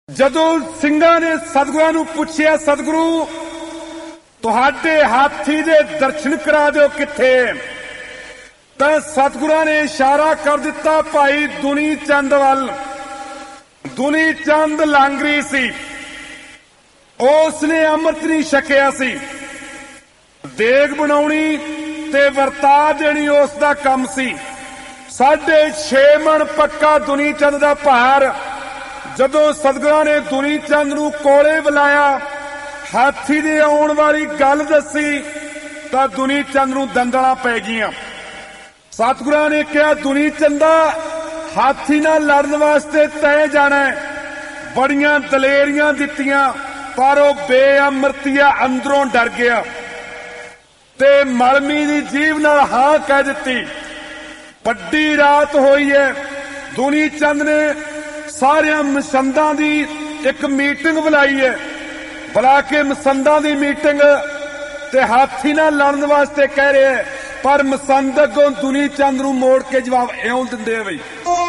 ਜਦੋਂ ਸਿੰਘਾਂ ਨੇ ਸਤਿਗੁਰਾਂ ਨੂੰ ਪੁੱਛਿਆ, ਸਤਿਗੁਰੂ ਤੁਹਾਡੇ ਹਾਥੀ ਦੇ ਦਰਸ਼ਨ ਕਰਾ ਦਿਓ ਕਿੱਥੇ, ਤਾਂ ਸਤਿਗੁਰਾਂ ਨੇ ਇਸ਼ਾਰਾ ਕਰ ਦਿੱਤਾ ਭਾਈ ਦੁਨੀ ਚੰਦ ਵੱਲ। ਦੁਨੀ ਚੰਦ ਲਾਂਗਰੀ ਸੀ, ਉਸ ਨੇ ਅੰਮ੍ਰਿਤ ਨਹੀਂ ਛਕਿਆ ਸੀ। ਦੇਗ ਬਣਾਉਣੀ ਤੇ ਵਰਤਾ ਦੇਣੀ ਉਸ ਦਾ ਕੰਮ ਸੀ। 6.5 ਮਣ ਪੱਕਾ ਦੁਨੀ ਚੰਦ ਦਾ ਭਾਰ। ਜਦੋਂ ਸਤਿਗੁਰਾਂ ਨੇ ਦੁਨੀ ਚੰਦ ਨੂੰ ਕੋਲੇ ਬੁਲਾਇਆ, ਹਾਥੀ ਦੇ ਆਉਣ ਵਾਲੀ ਗੱਲ ਦੱਸੀ, ਤਾਂ ਦੁਨੀ ਚੰਦ ਨੂੰ ਦੰਦਲਾਂ ਪੈ ਗਈਆਂ। ਸਤਿਗੁਰਾਂ ਨੇ ਕਿਹਾ, ਦੁਨੀ ਚੰਦਾ ਹਾਥੀ ਨਾਲ ਲੜਨ ਵਾਸਤੇ ਤੈਂ ਜਾਣਾ। ਬੜੀਆਂ ਦਲੇਰੀਆਂ ਦਿੱਤੀਆਂ, ਪਰ ਉਹ ਬੇਅਮਰਤੀਆ ਅੰਦਰੋਂ ਡਰ ਗਿਆ ਤੇ ਮਲਮੀ ਦੀ ਜੀਭ ਨਾਲ ਹਾਂ ਕਹਿ ਦਿੱਤੀ। ਵੱਡੀ ਰਾਤ ਹੋਈ ਹੈ। ਦੁਨੀ ਚੰਦ ਨੇ ਸਾਰਿਆਂ ਮਸੰਦਾਂ ਦੀ ਇੱਕ ਮੀਟਿੰਗ ਬੁਲਾਈ ਹੈ। ਬੁਲਾ ਕੇ ਮਸੰਦਾਂ ਦੀ ਮੀਟਿੰਗ ਤੇ ਹਾਥੀ ਨਾਲ ਲੜਨ ਵਾਸਤੇ ਕਹਿ ਰਿਹਾ, ਪਰ ਮਸੰਦ ਅੱਗੋਂ ਦੁਨੀ ਚੰਦ ਨੂੰ ਮੋੜ ਕੇ ਜਵਾਬ ਇਉਂ ਦਿੰਦੇ ਆ ਬਈ।